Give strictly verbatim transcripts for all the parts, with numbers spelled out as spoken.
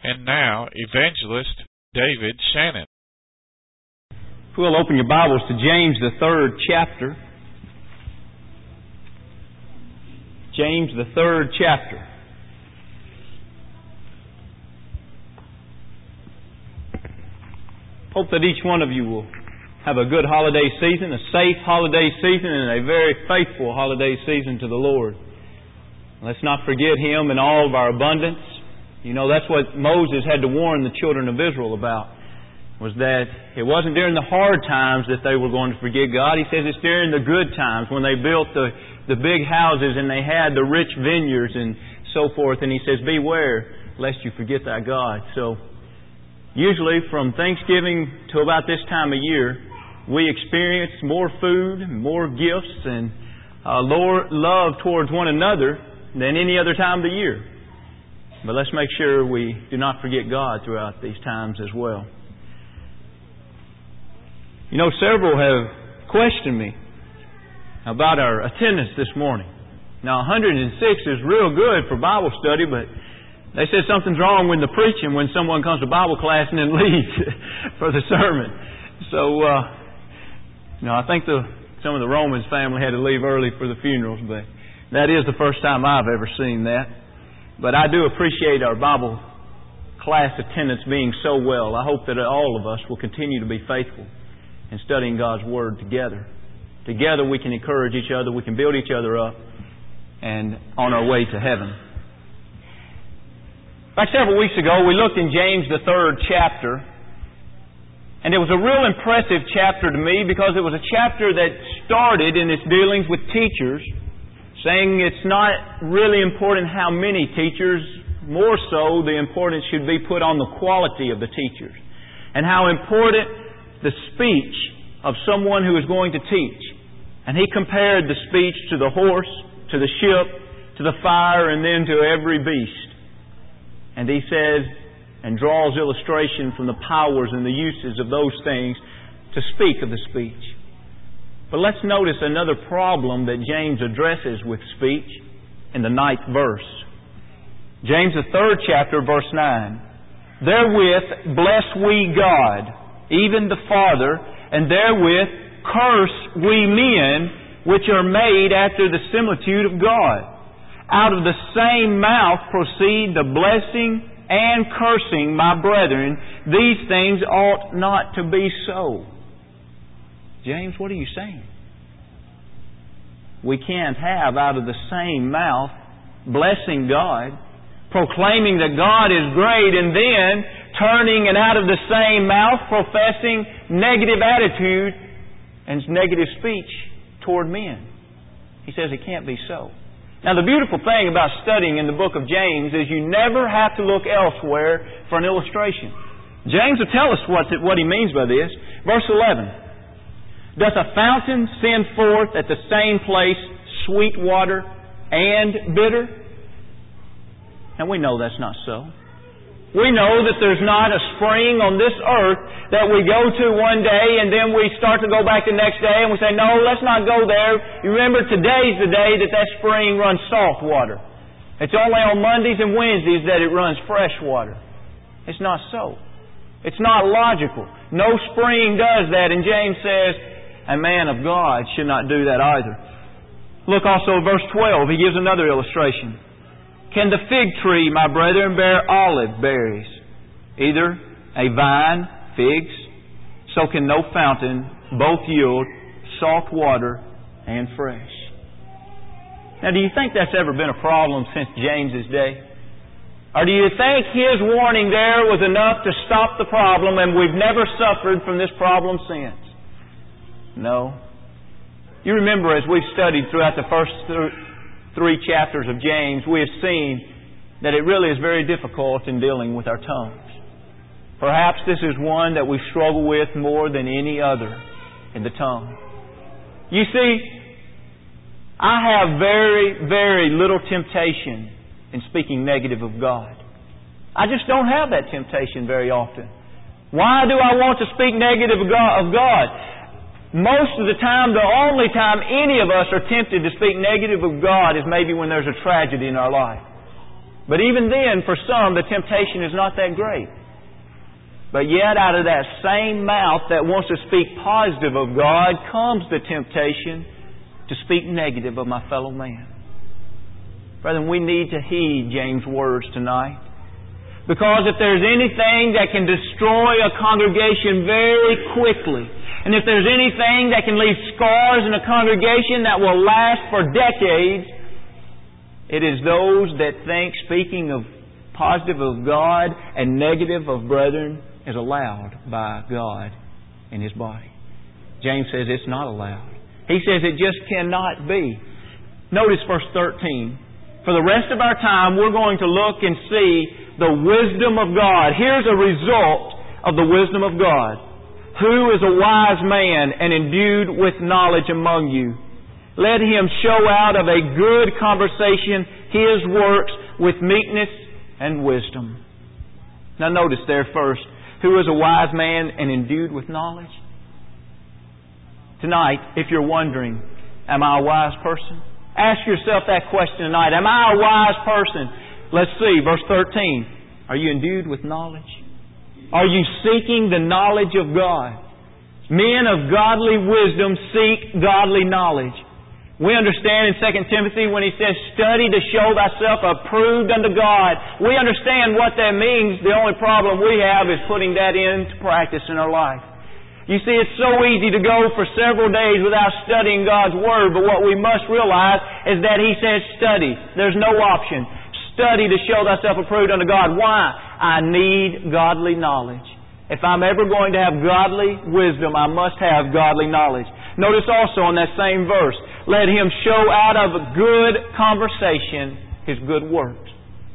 And now, Evangelist David Shannon. If we'll open your Bibles to James, the third chapter. James, the third chapter. Hope that each one of you will have a good holiday season, a safe holiday season, and a very faithful holiday season to the Lord. Let's not forget Him in all of our abundance. You know, that's what Moses had to warn the children of Israel about, was that it wasn't during the hard times that they were going to forget God. He says it's during the good times when they built the, the big houses and they had the rich vineyards and so forth. And He says, beware lest you forget thy God. So, usually from Thanksgiving to about this time of year, we experience more food, more gifts, and uh, love towards one another than any other time of the year. But let's make sure we do not forget God throughout these times as well. You know, several have questioned me about our attendance this morning. Now, one hundred six is real good for Bible study, but they said something's wrong with the preaching when someone comes to Bible class and then leaves for the sermon. So, uh, you know, I think the, some of the Romans family had to leave early for the funerals, but that is the first time I've ever seen that. But I do appreciate our Bible class attendance being so well. I hope that all of us will continue to be faithful in studying God's Word together. Together we can encourage each other, we can build each other up, and on our way to heaven. Back several weeks ago, we looked in James, the third chapter, and it was a real impressive chapter to me because it was a chapter that started in its dealings with teachers, saying it's not really important how many teachers, more so the importance should be put on the quality of the teachers, and how important the speech of someone who is going to teach. And he compared the speech to the horse, to the ship, to the fire, and then to every beast. And he says, and draws illustration from the powers and the uses of those things to speak of the speech. But let's notice another problem that James addresses with speech in the ninth verse. James, the third chapter, verse nine. Therewith bless we God, even the Father, and therewith curse we men, which are made after the similitude of God. Out of the same mouth proceed the blessing and cursing, my brethren. These things ought not to be so. James, what are you saying? We can't have out of the same mouth blessing God, proclaiming that God is great, and then turning and out of the same mouth professing negative attitude and negative speech toward men. He says it can't be so. Now, the beautiful thing about studying in the book of James is you never have to look elsewhere for an illustration. James will tell us what, what he means by this. Verse eleven. Doth a fountain send forth at the same place sweet water and bitter? And we know that's not so. We know that there's not a spring on this earth that we go to one day and then we start to go back the next day and we say, no, let's not go there. You remember, today's the day that that spring runs salt water. It's only on Mondays and Wednesdays that it runs fresh water. It's not so. It's not logical. No spring does that. And James says, a man of God should not do that either. Look also at verse twelve. He gives another illustration. Can the fig tree, my brethren, bear olive berries? Either a vine, figs, so can no fountain both yield salt water and fresh. Now, do you think that's ever been a problem since James's day? Or do you think his warning there was enough to stop the problem and we've never suffered from this problem since? No. You remember, as we've studied throughout the first th- three chapters of James, we have seen that it really is very difficult in dealing with our tongues. Perhaps this is one that we struggle with more than any other in the tongue. You see, I have very, very little temptation in speaking negative of God. I just don't have that temptation very often. Why do I want to speak negative of God? Most of the time, the only time any of us are tempted to speak negative of God is maybe when there's a tragedy in our life. But even then, for some, the temptation is not that great. But yet, out of that same mouth that wants to speak positive of God comes the temptation to speak negative of my fellow man. Brethren, we need to heed James' words tonight. Because if there's anything that can destroy a congregation very quickly, and if there's anything that can leave scars in a congregation that will last for decades, it is those that think speaking of positive of God and negative of brethren is allowed by God in His body. James says it's not allowed. He says it just cannot be. Notice verse thirteen. For the rest of our time, we're going to look and see the wisdom of God. Here's a result of the wisdom of God. Who is a wise man and endued with knowledge among you? Let him show out of a good conversation his works with meekness and wisdom. Now notice there first, who is a wise man and endued with knowledge? Tonight, if you're wondering, am I a wise person? Ask yourself that question tonight. Am I a wise person? Let's see, verse thirteen. Are you endued with knowledge? Are you seeking the knowledge of God? Men of godly wisdom seek godly knowledge. We understand in Second Timothy when he says, study to show thyself approved unto God. We understand what that means. The only problem we have is putting that into practice in our life. You see, it's so easy to go for several days without studying God's Word, but what we must realize is that He says study. There's no option. Study to show thyself approved unto God. Why? I need godly knowledge. If I'm ever going to have godly wisdom, I must have godly knowledge. Notice also in that same verse, let him show out of good conversation his good works.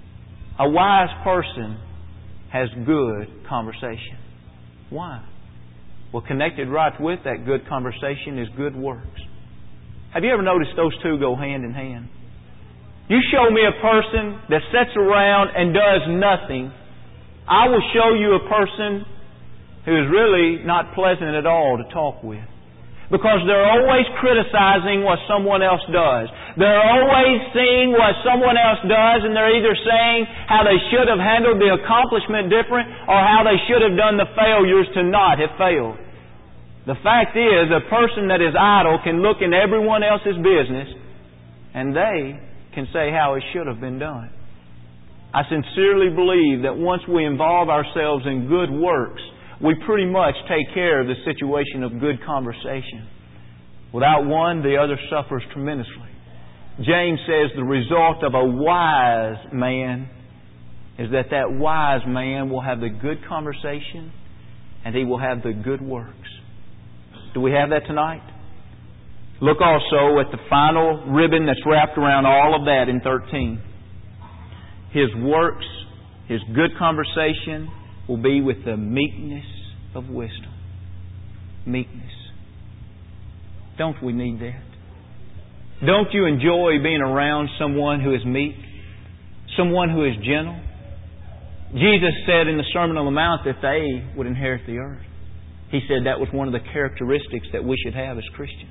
A wise person has good conversation. Why? Well, connected right with that good conversation is good works. Have you ever noticed those two go hand in hand? You show me a person that sits around and does nothing, I will show you a person who is really not pleasant at all to talk with. Because they're always criticizing what someone else does. They're always seeing what someone else does, and they're either saying how they should have handled the accomplishment different or how they should have done the failures to not have failed. The fact is, a person that is idle can look in everyone else's business and they can say how it should have been done. I sincerely believe that once we involve ourselves in good works, we pretty much take care of the situation of good conversation. Without one, the other suffers tremendously. James says the result of a wise man is that that wise man will have the good conversation and he will have the good works. Do we have that tonight? Look also at the final ribbon that's wrapped around all of that in thirteen. His works, his good conversation will be with the meekness of wisdom. Meekness. Don't we need that? Don't you enjoy being around someone who is meek? Someone who is gentle? Jesus said in the Sermon on the Mount that they would inherit the earth. He said that was one of the characteristics that we should have as Christians.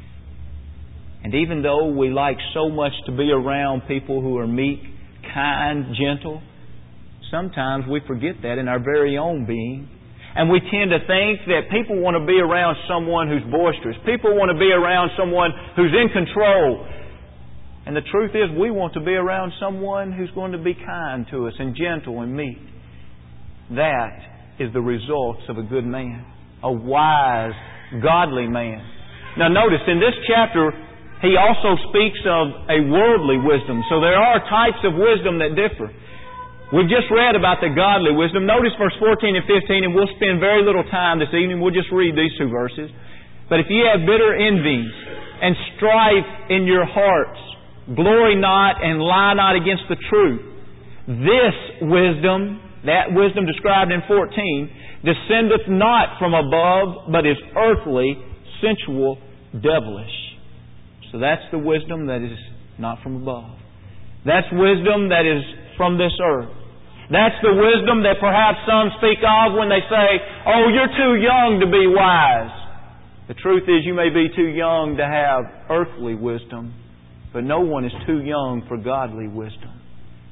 And even though we like so much to be around people who are meek, kind, gentle, sometimes we forget that in our very own being. And we tend to think that people want to be around someone who's boisterous. People want to be around someone who's in control. And the truth is, we want to be around someone who's going to be kind to us and gentle and meek. That is the results of a good man. A wise, godly man. Now notice, in this chapter, he also speaks of a worldly wisdom. So there are types of wisdom that differ. We've just read about the godly wisdom. Notice verse fourteen and fifteen, and we'll spend very little time this evening. We'll just read these two verses. But if ye have bitter envies and strife in your hearts, glory not and lie not against the truth. This wisdom, that wisdom described in fourteen, descendeth not from above, but is earthly, sensual, devilish. So that's the wisdom that is not from above. That's wisdom that is from this earth. That's the wisdom that perhaps some speak of when they say, oh, you're too young to be wise. The truth is, you may be too young to have earthly wisdom, but no one is too young for godly wisdom.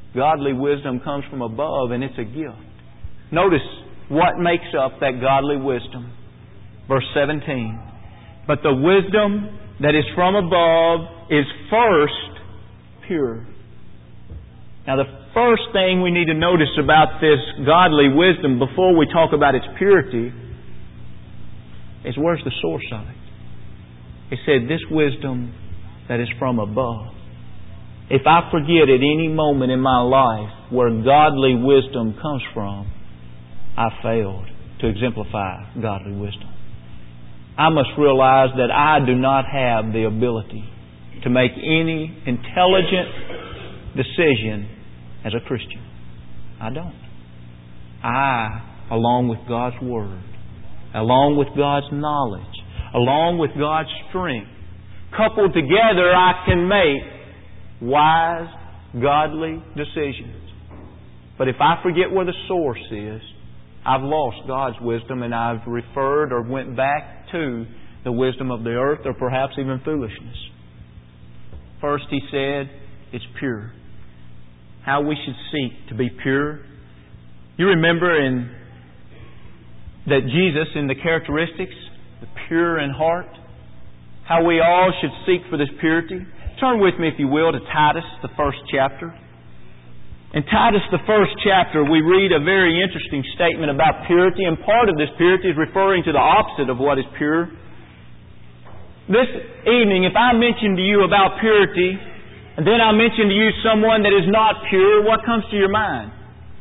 Godly wisdom comes from above, and it's a gift. Notice what makes up that godly wisdom. Verse seventeen. But the wisdom that is from above is first pure. Now the first thing we need to notice about this godly wisdom before we talk about its purity is where's the source of it? It said this wisdom that is from above. If I forget at any moment in my life where godly wisdom comes from, I failed to exemplify godly wisdom. I must realize that I do not have the ability to make any intelligent decision as a Christian. I don't. I, along with God's Word, along with God's knowledge, along with God's strength, coupled together, I can make wise, godly decisions. But if I forget where the source is, I've lost God's wisdom, and I've referred or went back to the wisdom of the earth, or perhaps even foolishness. First, He said, it's pure. How we should seek to be pure. You remember in that Jesus, in the characteristics, the pure in heart, how we all should seek for this purity. Turn with me, if you will, to Titus, the first chapter. In Titus, the first chapter, we read a very interesting statement about purity, and part of this purity is referring to the opposite of what is pure. This evening, if I mention to you about purity, and then I mention to you someone that is not pure, what comes to your mind?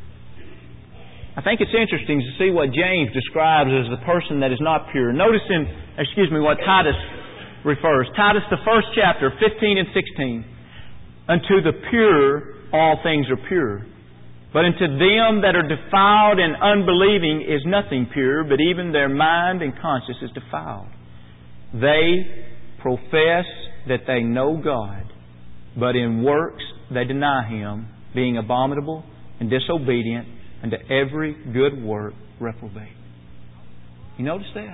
I think it's interesting to see what James describes as the person that is not pure. Notice in, excuse me, what Titus refers. Titus, the first chapter, fifteen and sixteen. Unto the pure all things are pure. But unto them that are defiled and unbelieving is nothing pure, but even their mind and conscience is defiled. They profess that they know God, but in works they deny Him, being abominable and disobedient unto every good work reprobate. You notice that?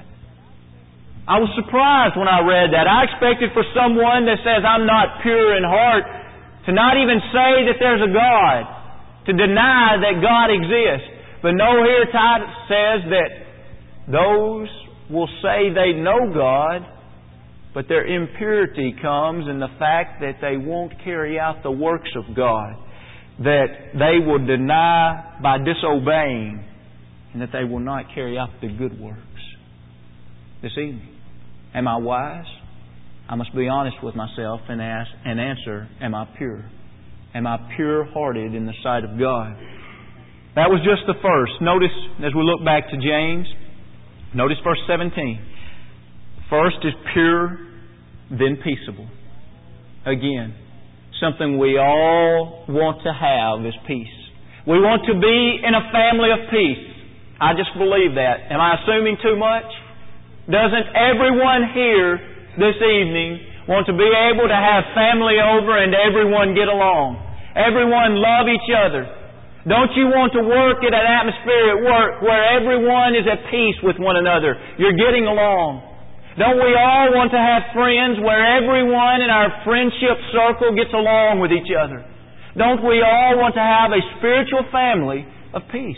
I was surprised when I read that. I expected for someone that says, I'm not pure in heart, to not even say that there's a God, to deny that God exists. But no, here Titus says that those will say they know God, but their impurity comes in the fact that they won't carry out the works of God, that they will deny by disobeying, and that they will not carry out the good works. This evening, am I wise? I must be honest with myself and ask and answer, am I pure? Am I pure-hearted in the sight of God? That was just the first. Notice, as we look back to James, notice verse seventeen. First is pure, then peaceable. Again, something we all want to have is peace. We want to be in a family of peace. I just believe that. Am I assuming too much? Doesn't everyone here this evening want to be able to have family over and everyone get along? Everyone love each other. Don't you want to work in an atmosphere at work where everyone is at peace with one another? You're getting along. Don't we all want to have friends where everyone in our friendship circle gets along with each other? Don't we all want to have a spiritual family of peace?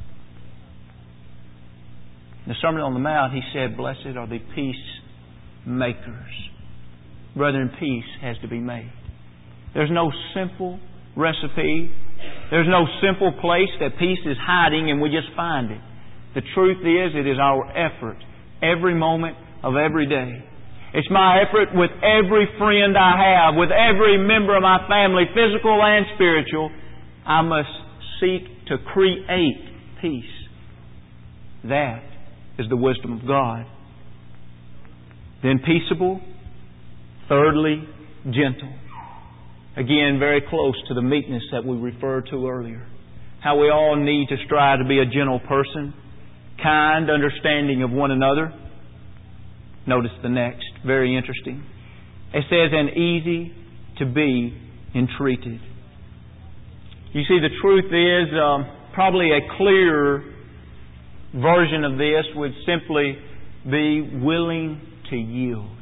In the Sermon on the Mount, He said, blessed are the peacemakers. Brethren, peace has to be made. There's no simple recipe. There's no simple place that peace is hiding and we just find it. The truth is, it is our effort every moment of every day. It's my effort with every friend I have, with every member of my family, physical and spiritual. I must seek to create peace. That is the wisdom of God. Then peaceable. Thirdly, gentle. Again, very close to the meekness that we referred to earlier. How we all need to strive to be a gentle person, kind, understanding of one another. Notice the next, very interesting. It says, and easy to be entreated. You see, the truth is, um, probably a clearer version of this would simply be willing to yield.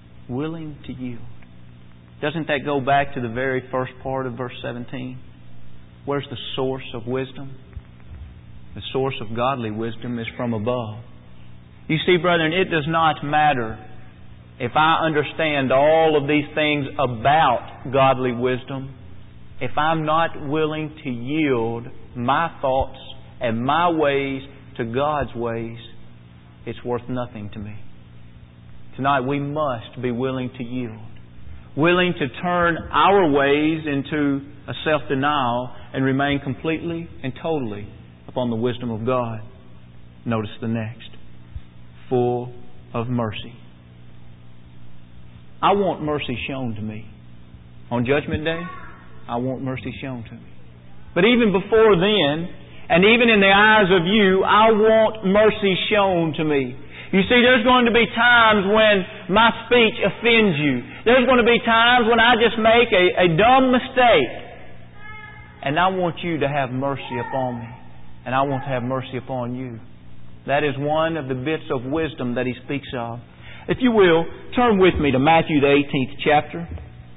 Willing to yield. Doesn't that go back to the very first part of verse seventeen? Where's the source of wisdom? The source of godly wisdom is from above. You see, brethren, it does not matter if I understand all of these things about godly wisdom, if I'm not willing to yield my thoughts and my ways to God's ways, it's worth nothing to me. Tonight we must be willing to yield. Willing to turn our ways into a self-denial and remain completely and totally upon the wisdom of God. Notice the next. Full of mercy. I want mercy shown to me. On Judgment Day, I want mercy shown to me. But even before then, and even in the eyes of you, I want mercy shown to me. You see, there's going to be times when my speech offends you. There's going to be times when I just make a, a dumb mistake. And I want you to have mercy upon me. And I want to have mercy upon you. That is one of the bits of wisdom that He speaks of. If you will, turn with me to Matthew the eighteenth chapter.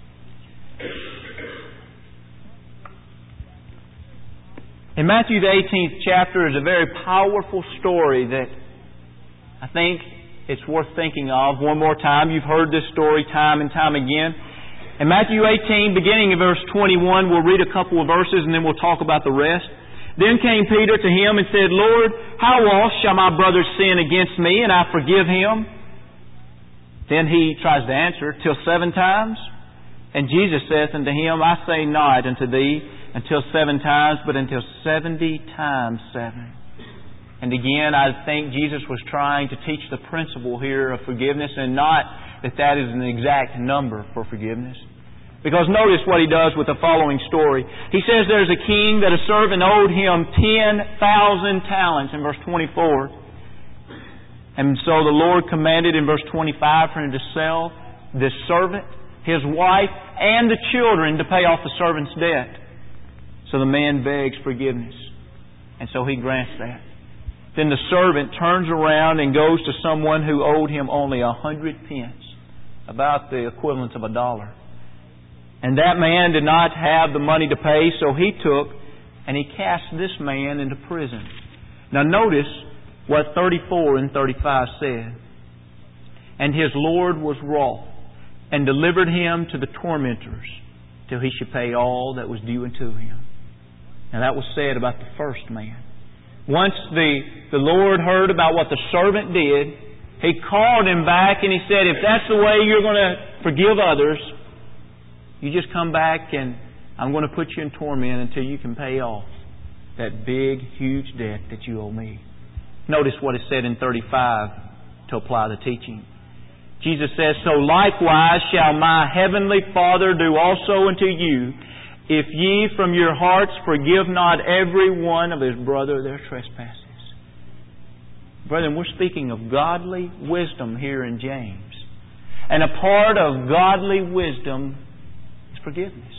In Matthew the eighteenth chapter is a very powerful story that I think it's worth thinking of one more time. You've heard this story time and time again. In Matthew eighteen, beginning in verse twenty-one, we'll read a couple of verses and then we'll talk about the rest. Then came Peter to Him and said, Lord, how oft shall my brother sin against me and I forgive him? Then he tries to answer, till seven times? And Jesus saith unto him, I say not unto thee until seven times, but until seventy times seven. And again, I think Jesus was trying to teach the principle here of forgiveness, and not that that is an exact number for forgiveness. Because notice what He does with the following story. He says there's a king that a servant owed him ten thousand talents in verse twenty-four. And so the Lord commanded in verse twenty-five for him to sell this servant, his wife, and the children to pay off the servant's debt. So the man begs forgiveness. And so he grants that. Then the servant turns around and goes to someone who owed him only a hundred pence, about the equivalent of a dollar. And that man did not have the money to pay, so he took and he cast this man into prison. Now notice what thirty-four and thirty-five said. And his Lord was wroth, and delivered him to the tormentors, till he should pay all that was due unto him. Now that was said about the first man. Once the, the Lord heard about what the servant did, He called him back and He said, if that's the way you're going to forgive others, you just come back and I'm going to put you in torment until you can pay off that big, huge debt that you owe me. Notice what is said in thirty-five to apply the teaching. Jesus says, so likewise shall my heavenly Father do also unto you, if ye from your hearts forgive not every one of his brother their trespasses. Brethren, we're speaking of godly wisdom here in James. And a part of godly wisdom is forgiveness.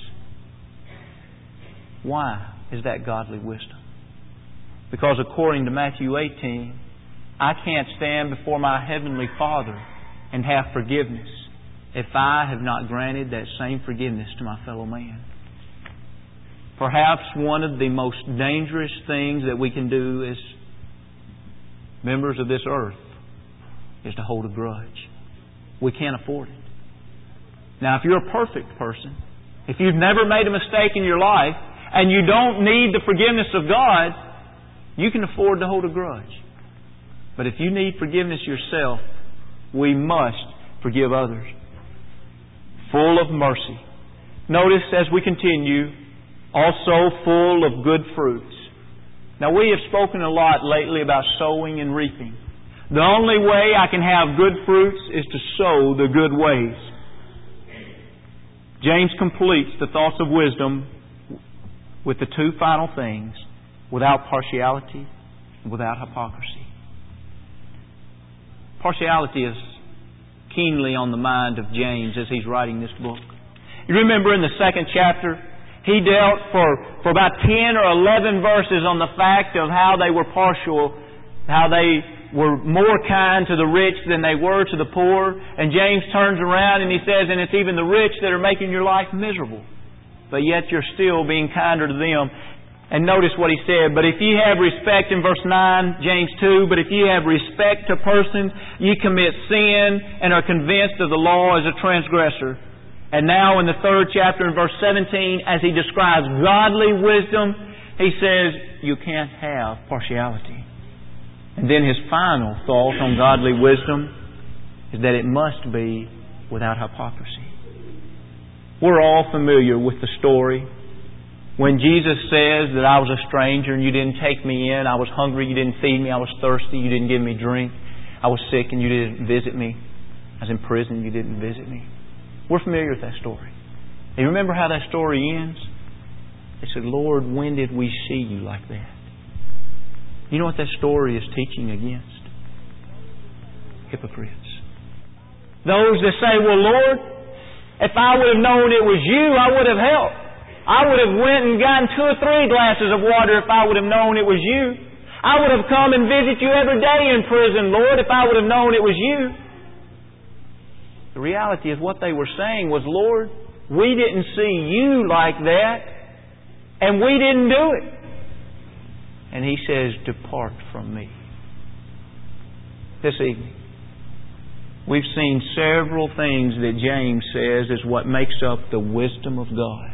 Why is that godly wisdom? Because according to Matthew eighteen, I can't stand before my heavenly Father and have forgiveness if I have not granted that same forgiveness to my fellow man. Perhaps one of the most dangerous things that we can do as members of this earth is to hold a grudge. We can't afford it. Now, if you're a perfect person, if you've never made a mistake in your life, and you don't need the forgiveness of God, you can afford to hold a grudge. But if you need forgiveness yourself, we must forgive others. Full of mercy. Notice as we continue, also full of good fruits. Now we have spoken a lot lately about sowing and reaping. The only way I can have good fruits is to sow the good ways. James completes the thoughts of wisdom with the two final things: without partiality and without hypocrisy. Partiality is keenly on the mind of James as he's writing this book. You remember in the second chapter, he dealt for, for about ten or eleven verses on the fact of how they were partial, how they were more kind to the rich than they were to the poor. And James turns around and he says, and it's even the rich that are making your life miserable. But yet you're still being kinder to them. And notice what he said, but if ye have respect in verse nine, James two, but if ye have respect to persons, ye commit sin and are convinced of the law as a transgressor. And now in the third chapter in verse seventeen, as he describes godly wisdom, he says, you can't have partiality. And then his final thought on godly wisdom is that it must be without hypocrisy. We're all familiar with the story when Jesus says that I was a stranger and you didn't take me in, I was hungry, you didn't feed me, I was thirsty, you didn't give me drink, I was sick and you didn't visit me, I was in prison, you didn't visit me. We're familiar with that story. And you remember how that story ends? They said, Lord, when did we see you like that? You know what that story is teaching against? Hypocrites. Those that say, well, Lord, if I would have known it was you, I would have helped. I would have went and gotten two or three glasses of water if I would have known it was you. I would have come and visited you every day in prison, Lord, if I would have known it was you. The reality is what they were saying was, Lord, we didn't see you like that, and we didn't do it. And He says, depart from me. This evening, we've seen several things that James says is what makes up the wisdom of God.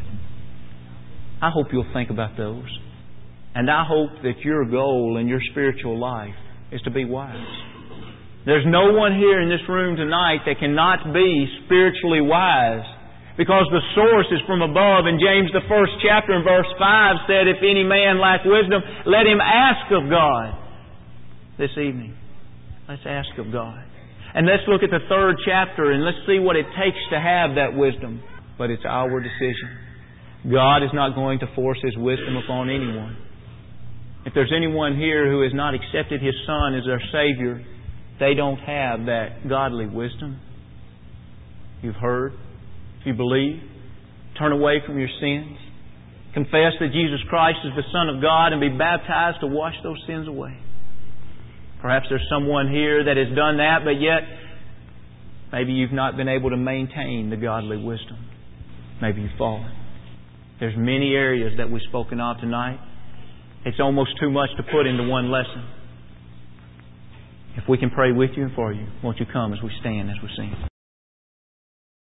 I hope you'll think about those. And I hope that your goal in your spiritual life is to be wise. There's no one here in this room tonight that cannot be spiritually wise, because the source is from above. And James, the first chapter in verse five said, if any man lack wisdom, let him ask of God. This evening, let's ask of God. And let's look at the third chapter and let's see what it takes to have that wisdom. But it's our decision. God is not going to force His wisdom upon anyone. If there's anyone here who has not accepted His Son as their Savior, they don't have that godly wisdom. You've heard. If you believe, turn away from your sins. Confess that Jesus Christ is the Son of God and be baptized to wash those sins away. Perhaps there's someone here that has done that, but yet maybe you've not been able to maintain the godly wisdom. Maybe you've fallen. There's many areas that we've spoken of tonight. It's almost too much to put into one lesson. If we can pray with you and for you, won't you come as we stand, as we sing?